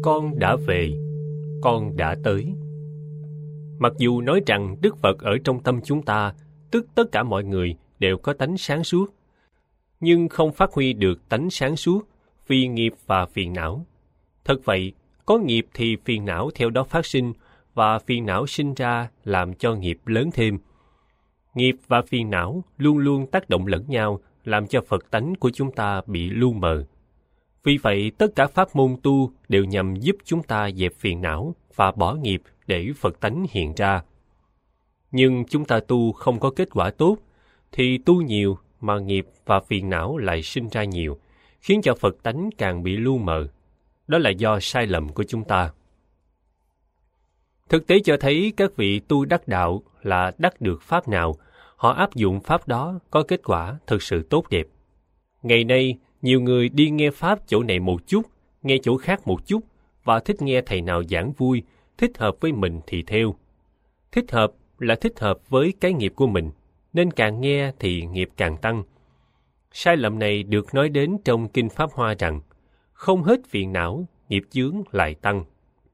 Con đã về, con đã tới. Mặc dù nói rằng Đức Phật ở trong tâm chúng ta, tức tất cả mọi người đều có tánh sáng suốt, nhưng không phát huy được tánh sáng suốt vì nghiệp và phiền não. Thật vậy, có nghiệp thì phiền não theo đó phát sinh, và phiền não sinh ra làm cho nghiệp lớn thêm. Nghiệp và phiền não luôn luôn tác động lẫn nhau, làm cho Phật tánh của chúng ta bị lu mờ. Vì vậy, tất cả pháp môn tu đều nhằm giúp chúng ta dẹp phiền não và bỏ nghiệp để Phật tánh hiện ra. Nhưng chúng ta tu không có kết quả tốt, thì tu nhiều mà nghiệp và phiền não lại sinh ra nhiều, khiến cho Phật tánh càng bị lu mờ. Đó là do sai lầm của chúng ta. Thực tế cho thấy các vị tu đắc đạo là đắc được pháp nào, họ áp dụng pháp đó có kết quả thực sự tốt đẹp. Ngày nay, nhiều người đi nghe pháp chỗ này một chút, nghe chỗ khác một chút, và thích nghe thầy nào giảng vui, thích hợp với mình thì theo. Thích hợp là thích hợp với cái nghiệp của mình, nên càng nghe thì nghiệp càng tăng. Sai lầm này được nói đến trong Kinh Pháp Hoa rằng, không hết phiền não, nghiệp chướng lại tăng.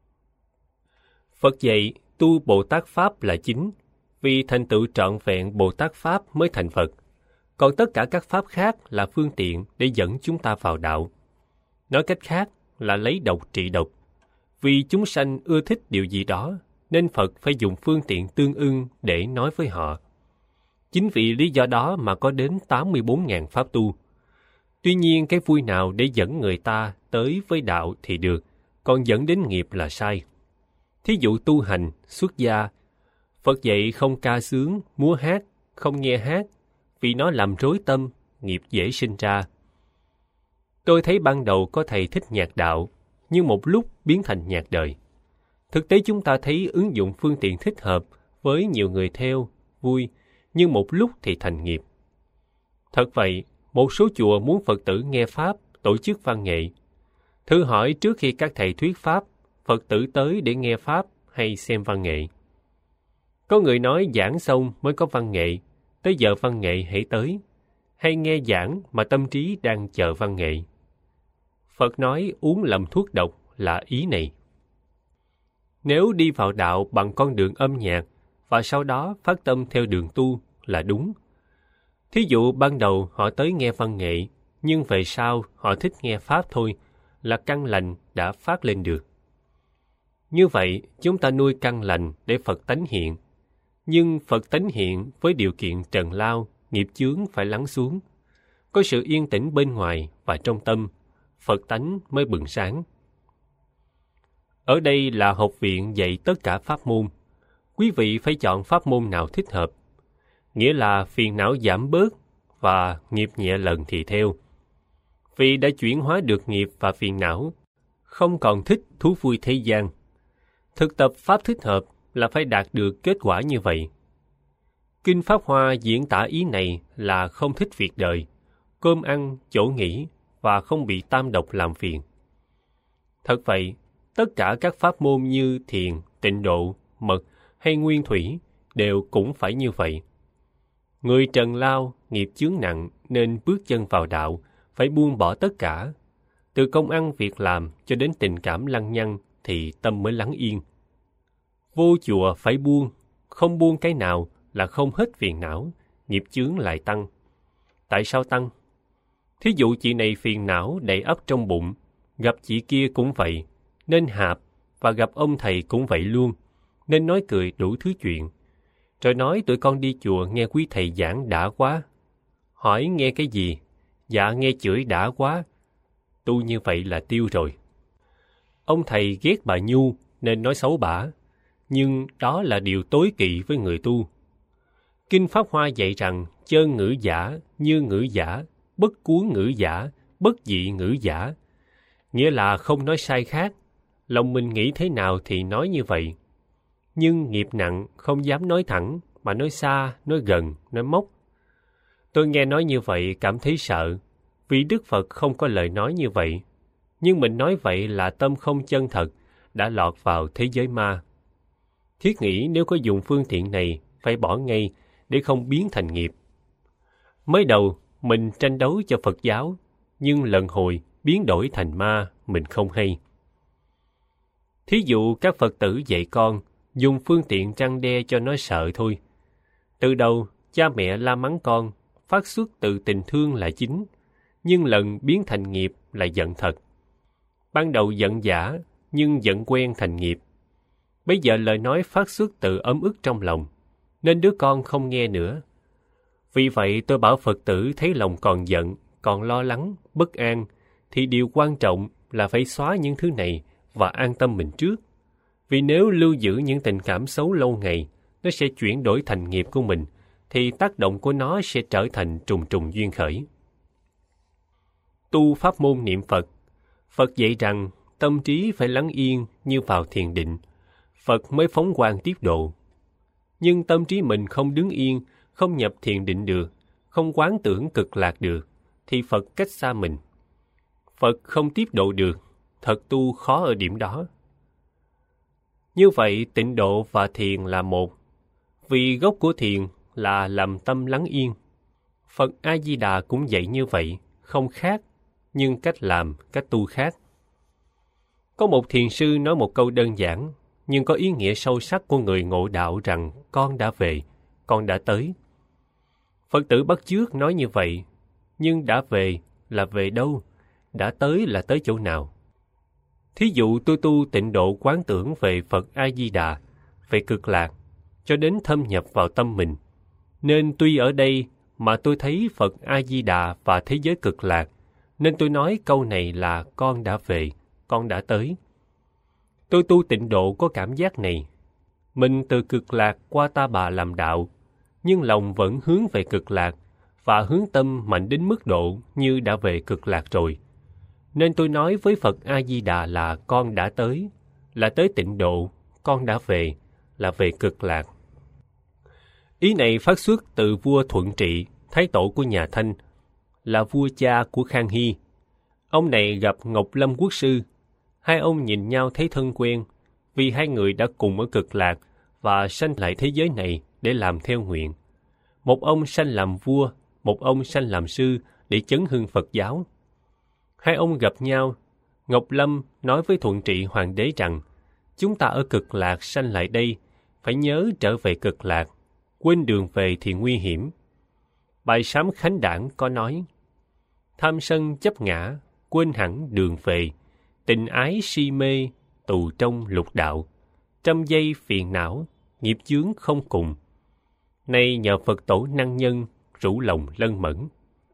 Phật dạy tu Bồ Tát Pháp là chính, vì thành tựu trọn vẹn Bồ Tát Pháp mới thành Phật. Còn tất cả các pháp khác là phương tiện để dẫn chúng ta vào đạo. Nói cách khác là lấy độc trị độc. Vì chúng sanh ưa thích điều gì đó, nên Phật phải dùng phương tiện tương ưng để nói với họ. Chính vì lý do đó mà có đến 84.000 pháp tu. Tuy nhiên cái vui nào để dẫn người ta tới với đạo thì được, còn dẫn đến nghiệp là sai. Thí dụ tu hành, xuất gia, Phật dạy không ca sướng, múa hát, không nghe hát, vì nó làm rối tâm, nghiệp dễ sinh ra. Tôi thấy ban đầu có thầy thích nhạc đạo, nhưng một lúc biến thành nhạc đời. Thực tế chúng ta thấy ứng dụng phương tiện thích hợp với nhiều người theo, vui, nhưng một lúc thì thành nghiệp. Thật vậy, một số chùa muốn Phật tử nghe Pháp, tổ chức văn nghệ. Thử hỏi trước khi các thầy thuyết Pháp, Phật tử tới để nghe Pháp hay xem văn nghệ? Có người nói giảng xong mới có văn nghệ, tới giờ văn nghệ hãy tới, hay nghe giảng mà tâm trí đang chờ văn nghệ. Phật nói uống lầm thuốc độc là ý này. Nếu đi vào đạo bằng con đường âm nhạc và sau đó phát tâm theo đường tu là đúng. Thí dụ ban đầu họ tới nghe văn nghệ, nhưng về sau họ thích nghe Pháp thôi, là căn lành đã phát lên được. Như vậy, chúng ta nuôi căn lành để Phật tánh hiện. Nhưng Phật tánh hiện với điều kiện trần lao, nghiệp chướng phải lắng xuống. Có sự yên tĩnh bên ngoài và trong tâm, Phật tánh mới bừng sáng. Ở đây là học viện dạy tất cả pháp môn. Quý vị phải chọn pháp môn nào thích hợp. Nghĩa là phiền não giảm bớt và nghiệp nhẹ lần thì theo. Vì đã chuyển hóa được nghiệp và phiền não, không còn thích thú vui thế gian. Thực tập pháp thích hợp là phải đạt được kết quả như vậy. Kinh Pháp Hoa diễn tả ý này là không thích việc đời, cơm ăn, chỗ nghỉ và không bị tam độc làm phiền. Thật vậy, tất cả các pháp môn như thiền, tịnh độ, mật hay nguyên thủy đều cũng phải như vậy. Người trần lao, nghiệp chướng nặng nên bước chân vào đạo, phải buông bỏ tất cả. Từ công ăn việc làm cho đến tình cảm lăng nhăng thì tâm mới lắng yên. Vô chùa phải buông, không buông cái nào là không hết phiền não, nghiệp chướng lại tăng. Tại sao tăng? Thí dụ chị này phiền não đầy ắp trong bụng, gặp chị kia cũng vậy, nên hạp, và gặp ông thầy cũng vậy luôn, nên nói cười đủ thứ chuyện. Rồi nói tụi con đi chùa nghe quý thầy giảng đã quá. Hỏi nghe cái gì? Dạ nghe chửi đã quá. Tu như vậy là tiêu rồi. Ông thầy ghét bà Nhu nên nói xấu bả, nhưng đó là điều tối kỵ với người tu. Kinh Pháp Hoa dạy rằng chơn ngữ giả, như ngữ giả, bất cuốn ngữ giả, bất dị ngữ giả. Nghĩa là không nói sai khác, lòng mình nghĩ thế nào thì nói như vậy. Nhưng nghiệp nặng không dám nói thẳng, mà nói xa, nói gần, nói móc. Tôi nghe nói như vậy cảm thấy sợ, vì Đức Phật không có lời nói như vậy. Nhưng mình nói vậy là tâm không chân thật, đã lọt vào thế giới ma. Thiết nghĩ nếu có dùng phương tiện này, phải bỏ ngay để không biến thành nghiệp. Mới đầu, mình tranh đấu cho Phật giáo, nhưng lần hồi biến đổi thành ma, mình không hay. Thí dụ các Phật tử dạy con, dùng phương tiện răn đe cho nó sợ thôi. Từ đầu, cha mẹ la mắng con, phát xuất từ tình thương là chính, nhưng lần biến thành nghiệp là giận thật. Ban đầu giận giả, nhưng giận quen thành nghiệp. Bây giờ lời nói phát xuất từ ấm ức trong lòng, nên đứa con không nghe nữa. Vì vậy tôi bảo Phật tử thấy lòng còn giận, còn lo lắng, bất an, thì điều quan trọng là phải xóa những thứ này và an tâm mình trước. Vì nếu lưu giữ những tình cảm xấu lâu ngày, nó sẽ chuyển đổi thành nghiệp của mình, thì tác động của nó sẽ trở thành trùng trùng duyên khởi. Tu pháp môn niệm Phật. Phật dạy rằng tâm trí phải lắng yên như vào thiền định, Phật mới phóng quang tiếp độ. Nhưng tâm trí mình không đứng yên, không nhập thiền định được, không quán tưởng cực lạc được, thì Phật cách xa mình. Phật không tiếp độ được, thật tu khó ở điểm đó. Như vậy, tịnh độ và thiền là một, vì gốc của thiền là làm tâm lắng yên. Phật A-di-đà cũng dạy như vậy, không khác, nhưng cách làm, cách tu khác. Có một thiền sư nói một câu đơn giản, nhưng có ý nghĩa sâu sắc của người ngộ đạo rằng con đã về, con đã tới. Phật tử bắt chước nói như vậy, nhưng đã về là về đâu? Đã tới là tới chỗ nào? Thí dụ tôi tu tịnh độ quán tưởng về Phật A-di-đà, về cực lạc, cho đến thâm nhập vào tâm mình. Nên tuy ở đây mà tôi thấy Phật A-di-đà và thế giới cực lạc, nên tôi nói câu này là con đã về, con đã tới. Tôi tu tịnh độ có cảm giác này. Mình từ cực lạc qua Ta Bà làm đạo, nhưng lòng vẫn hướng về cực lạc và hướng tâm mạnh đến mức độ như đã về cực lạc rồi. Nên tôi nói với Phật A-di-đà là con đã tới, là tới tịnh độ, con đã về, là về cực lạc. Ý này phát xuất từ vua Thuận Trị, thái tổ của nhà Thanh, là vua cha của Khang Hy. Ông này gặp Ngọc Lâm Quốc sư. Hai ông nhìn nhau thấy thân quen, vì hai người đã cùng ở cực lạc và sanh lại thế giới này để làm theo nguyện. Một ông sanh làm vua, một ông sanh làm sư để chấn hưng Phật giáo. Hai ông gặp nhau, Ngọc Lâm nói với Thuận Trị hoàng đế rằng, chúng ta ở cực lạc sanh lại đây, phải nhớ trở về cực lạc, quên đường về thì nguy hiểm. Bài sám Khánh Đản có nói, tham sân chấp ngã, quên hẳn đường về, tình ái si mê, tù trong lục đạo, trăm dây phiền não, nghiệp chướng không cùng. Nay nhờ Phật tổ năng nhân, rủ lòng lân mẫn.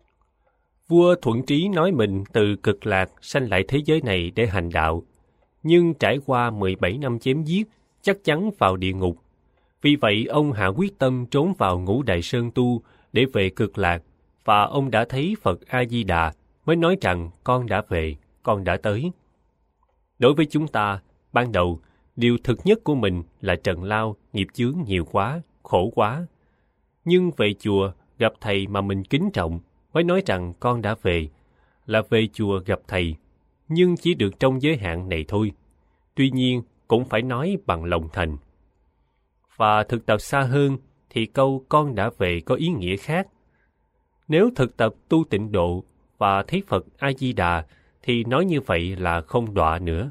Vua Thuận Trí nói mình từ cực lạc sanh lại thế giới này để hành đạo, nhưng trải qua 17 năm chém giết, chắc chắn vào địa ngục. Vì vậy ông hạ quyết tâm trốn vào Ngũ Đại Sơn tu để về cực lạc, và ông đã thấy Phật A-di-đà mới nói rằng con đã về, con đã tới. Đối với chúng ta, ban đầu, điều thực nhất của mình là trần lao, nghiệp chướng nhiều quá, khổ quá. Nhưng về chùa, gặp thầy mà mình kính trọng, mới nói rằng con đã về, là về chùa gặp thầy, nhưng chỉ được trong giới hạn này thôi. Tuy nhiên, cũng phải nói bằng lòng thành. Và thực tập xa hơn, thì câu con đã về có ý nghĩa khác. Nếu thực tập tu tịnh độ và thấy Phật A-di-đà, thì nói như vậy là không đọa nữa.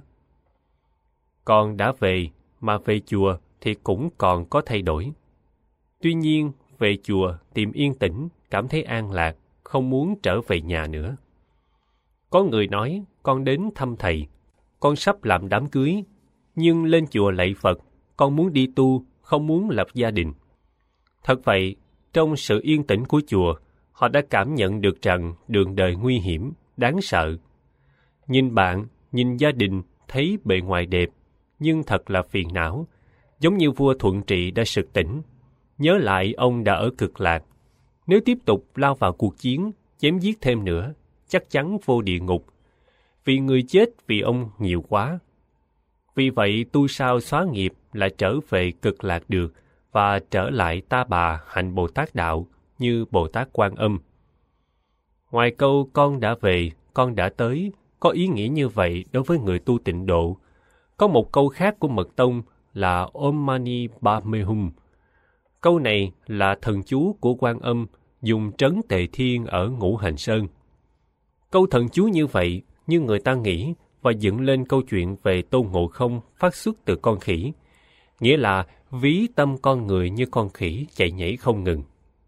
Con đã về, mà về chùa thì cũng còn có thay đổi. Tuy nhiên, về chùa tìm yên tĩnh, cảm thấy an lạc, không muốn trở về nhà nữa. Có người nói, con đến thăm thầy, con sắp làm đám cưới, nhưng lên chùa lạy Phật, con muốn đi tu, không muốn lập gia đình. Thật vậy, trong sự yên tĩnh của chùa, họ đã cảm nhận được rằng đường đời nguy hiểm, đáng sợ. Nhìn bạn, nhìn gia đình, thấy bề ngoài đẹp, nhưng thật là phiền não, giống như vua Thuận Trị đã sực tỉnh. Nhớ lại ông đã ở cực lạc. Nếu tiếp tục lao vào cuộc chiến, chém giết thêm nữa, chắc chắn vô địa ngục, vì người chết vì ông nhiều quá. Vì vậy, tu sao xóa nghiệp là trở về cực lạc được và trở lại Ta Bà hành Bồ Tát đạo như Bồ Tát Quan Âm. Ngoài câu con đã về, con đã tới, có ý nghĩa như vậy đối với người tu tịnh độ. Có một câu khác của Mật Tông là Om Mani Padme Hum. Câu này là thần chú của Quan Âm dùng trấn Tề Thiên ở Ngũ Hành Sơn. Câu thần chú như vậy, như người ta nghĩ, và dựng lên câu chuyện về Tôn Ngộ Không phát xuất từ con khỉ, nghĩa là ví tâm con người như con khỉ chạy nhảy không ngừng.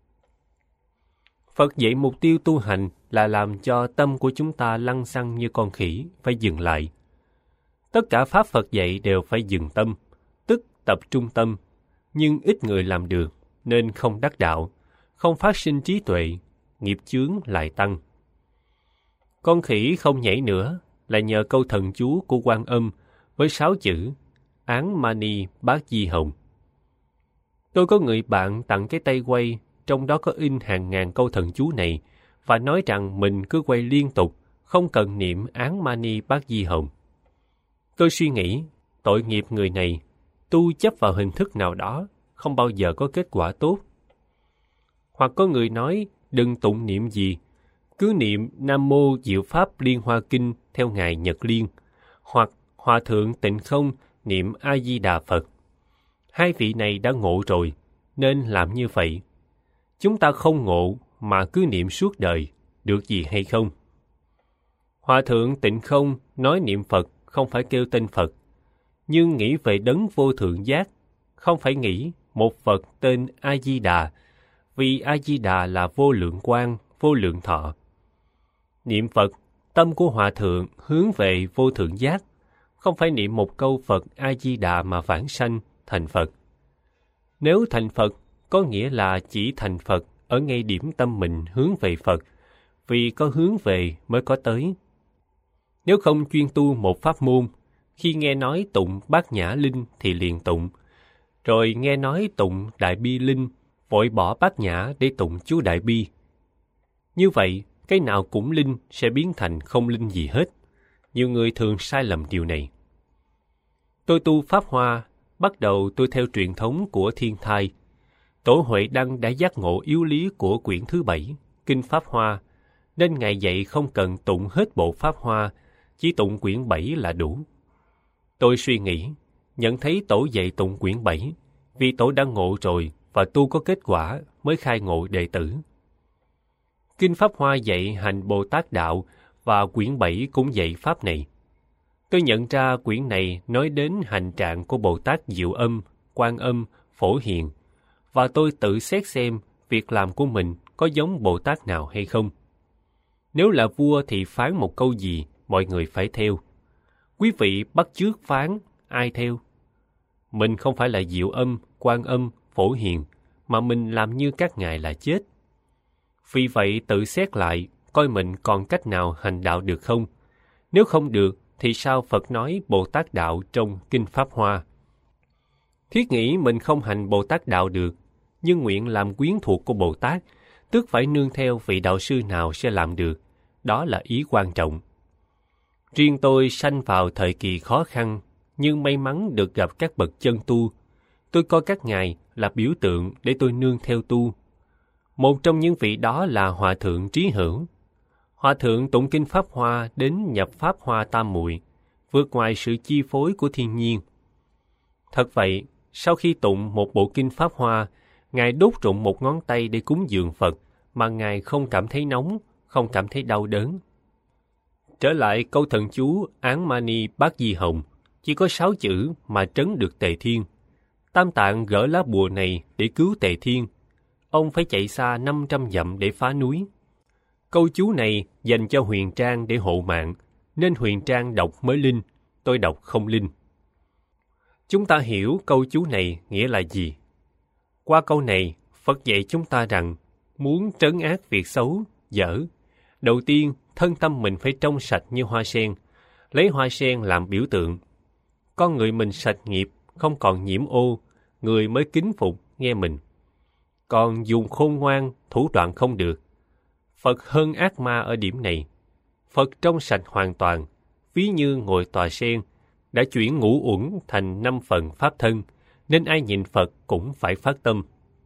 Phật dạy mục tiêu tu hành là làm cho tâm của chúng ta lăng xăng như con khỉ, phải dừng lại. Tất cả Pháp Phật dạy đều phải dừng tâm, tức tập trung tâm, nhưng ít người làm được, nên không đắc đạo, không phát sinh trí tuệ, nghiệp chướng lại tăng. Con khỉ không nhảy nữa là nhờ câu thần chú của Quan Âm với 6 chữ Án Mani Bát Di Hồng. Tôi có người bạn tặng cái tay quay, trong đó có in hàng ngàn câu thần chú này, và nói rằng mình cứ quay liên tục, không cần niệm Án Mani Bát Di Hồng. Tôi suy nghĩ, tội nghiệp người này, tu chấp vào hình thức nào đó, không bao giờ có kết quả tốt. Hoặc có người nói, đừng tụng niệm gì, cứ niệm Nam Mô Diệu Pháp Liên Hoa Kinh theo Ngài Nhật Liên, hoặc Hòa Thượng Tịnh Không niệm A-di-đà Phật. Hai vị này đã ngộ rồi, nên làm như vậy. Chúng ta không ngộ mà cứ niệm suốt đời, được gì hay không? Hòa Thượng Tịnh Không nói niệm Phật không phải kêu tên Phật, nhưng nghĩ về đấng vô thượng giác, không phải nghĩ một Phật tên A-di-đà, vì A-di-đà là vô lượng quang, vô lượng thọ. Niệm Phật, tâm của Hòa Thượng hướng về vô thượng giác, không phải niệm một câu Phật A-di-đà mà vãng sanh thành Phật. Nếu thành Phật, có nghĩa là chỉ thành Phật ở ngay điểm tâm mình hướng về Phật, vì có hướng về mới có tới. Nếu không chuyên tu một pháp môn, khi nghe nói tụng Bát Nhã Linh thì liền tụng, rồi nghe nói tụng Đại Bi Linh, vội bỏ Bát Nhã để tụng chú Đại Bi. Như vậy, cái nào cũng linh sẽ biến thành không linh gì hết. Nhiều người thường sai lầm điều này. Tôi tu Pháp Hoa, bắt đầu tôi theo truyền thống của Thiên Thai. Tổ Huệ Đăng đã giác ngộ yếu lý của quyển thứ 7, Kinh Pháp Hoa, nên Ngài dạy không cần tụng hết bộ Pháp Hoa, chỉ tụng quyển 7 là đủ. Tôi suy nghĩ, nhận thấy Tổ dạy tụng quyển 7, vì Tổ đã ngộ rồi và tu có kết quả mới khai ngộ đệ tử. Kinh Pháp Hoa dạy hành Bồ Tát Đạo và quyển 7 cũng dạy Pháp này. Tôi nhận ra quyển này nói đến hành trạng của Bồ Tát Diệu Âm, Quan Âm, Phổ Hiền, và tôi tự xét xem việc làm của mình có giống Bồ Tát nào hay không. Nếu là vua thì phán một câu gì, mọi người phải theo. Quý vị bắt chước phán, ai theo? Mình không phải là Diệu Âm, Quan Âm, Phổ Hiền, mà mình làm như các ngài là chết. Vì vậy tự xét lại, coi mình còn cách nào hành đạo được không? Nếu không được, thì sao Phật nói Bồ Tát Đạo trong Kinh Pháp Hoa? Thiết nghĩ mình không hành Bồ Tát Đạo được, nhưng nguyện làm quyến thuộc của Bồ Tát, tức phải nương theo vị đạo sư nào sẽ làm được. Đó là ý quan trọng. Riêng tôi sanh vào thời kỳ khó khăn, nhưng may mắn được gặp các bậc chân tu. Tôi coi các ngài là biểu tượng để tôi nương theo tu. Một trong những vị đó là Hòa Thượng Trí Hữu. Hòa Thượng tụng Kinh Pháp Hoa đến nhập Pháp Hoa Tam Muội, vượt ngoài sự chi phối của thiên nhiên. Thật vậy, sau khi tụng một bộ Kinh Pháp Hoa, Ngài đốt rụng một ngón tay để cúng dường Phật, mà Ngài không cảm thấy nóng, không cảm thấy đau đớn. Trở lại câu thần chú Án Mani Bát Di Hồng, chỉ có 6 chữ mà trấn được Tề Thiên. Tam Tạng gỡ lá bùa này để cứu Tề Thiên. Ông phải chạy xa 500 dặm để phá núi. Câu chú này dành cho Huyền Trang để hộ mạng, nên Huyền Trang đọc mới linh, tôi đọc không linh. Chúng ta hiểu câu chú này nghĩa là gì? Qua câu này, Phật dạy chúng ta rằng, muốn trấn ác việc xấu, dở, đầu tiên, thân tâm mình phải trong sạch như hoa sen, lấy hoa sen làm biểu tượng. Con người mình sạch nghiệp, không còn nhiễm ô, người mới kính phục, nghe mình. Còn dùng khôn ngoan, thủ đoạn không được. Phật hơn ác ma ở điểm này. Phật trong sạch hoàn toàn, ví như ngồi tòa sen, đã chuyển ngũ uẩn thành 5 phần pháp thân, nên ai nhìn Phật cũng phải phát tâm.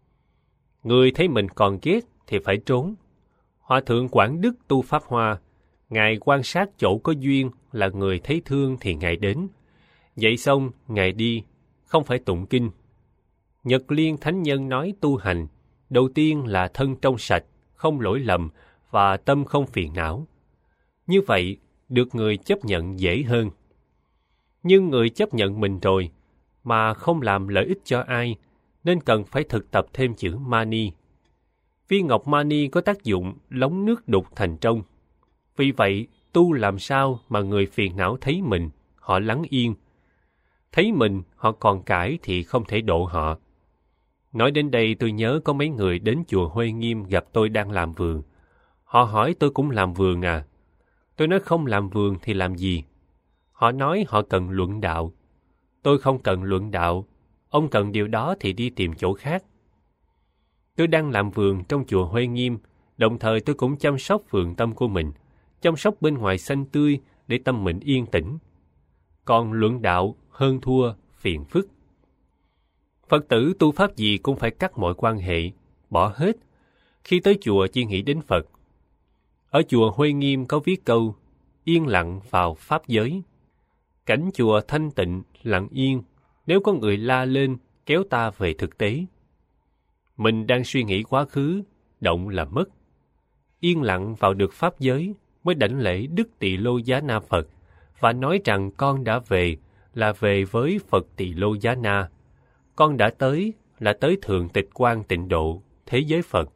Người thấy mình còn ghét thì phải trốn. Hòa Thượng Quảng Đức tu Pháp Hoa, Ngài quan sát chỗ có duyên là người thấy thương thì Ngài đến. Dạy xong, Ngài đi, không phải tụng kinh. Nhật Liên Thánh Nhân nói tu hành, đầu tiên là thân trong sạch, không lỗi lầm và tâm không phiền não. Như vậy, được người chấp nhận dễ hơn. Nhưng người chấp nhận mình rồi, mà không làm lợi ích cho ai, nên cần phải thực tập thêm chữ mani. Viên ngọc mani có tác dụng lóng nước đục thành trong. Vì vậy, tu làm sao mà người phiền não thấy mình, họ lắng yên. Thấy mình, họ còn cãi thì không thể độ họ. Nói đến đây tôi nhớ có mấy người đến chùa Huệ Nghiêm gặp tôi đang làm vườn. Họ hỏi tôi cũng làm vườn à? Tôi nói không làm vườn thì làm gì? Họ nói họ cần luận đạo. Tôi không cần luận đạo. Ông cần điều đó thì đi tìm chỗ khác. Tôi đang làm vườn trong chùa Huệ Nghiêm, đồng thời tôi cũng chăm sóc vườn tâm của mình, chăm sóc bên ngoài xanh tươi để tâm mình yên tĩnh. Còn luận đạo hơn thua, phiền phức. Phật tử tu pháp gì cũng phải cắt mọi quan hệ, bỏ hết. Khi tới chùa chỉ nghĩ đến Phật. Ở chùa Huệ Nghiêm có viết câu, yên lặng vào pháp giới. Cảnh chùa thanh tịnh, lặng yên, nếu có người la lên, kéo ta về thực tế. Mình đang suy nghĩ quá khứ, động là mất. Yên lặng vào được pháp giới mới đảnh lễ Đức Tỳ Lô Giá Na Phật và nói rằng con đã về là về với Phật Tỳ Lô Giá Na. Con đã tới là tới Thượng Tịch Quan Tịnh Độ, thế giới Phật.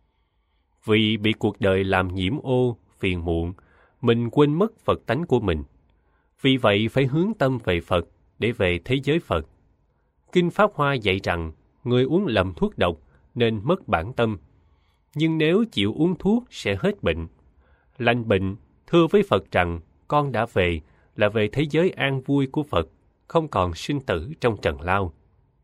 Vì bị cuộc đời làm nhiễm ô, phiền muộn, mình quên mất Phật tánh của mình. Vì vậy phải hướng tâm về Phật để về thế giới Phật. Kinh Pháp Hoa dạy rằng người uống lầm thuốc độc nên mất bản tâm. Nhưng nếu chịu uống thuốc sẽ hết bệnh. Lành bệnh, thưa với Phật rằng con đã về là về thế giới an vui của Phật, không còn sinh tử trong trần lao.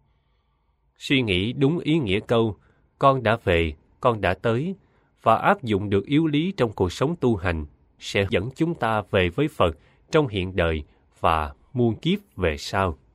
Suy nghĩ đúng ý nghĩa câu, con đã về, con đã tới, và áp dụng được yếu lý trong cuộc sống tu hành, sẽ dẫn chúng ta về với Phật trong hiện đời và muôn kiếp về sau.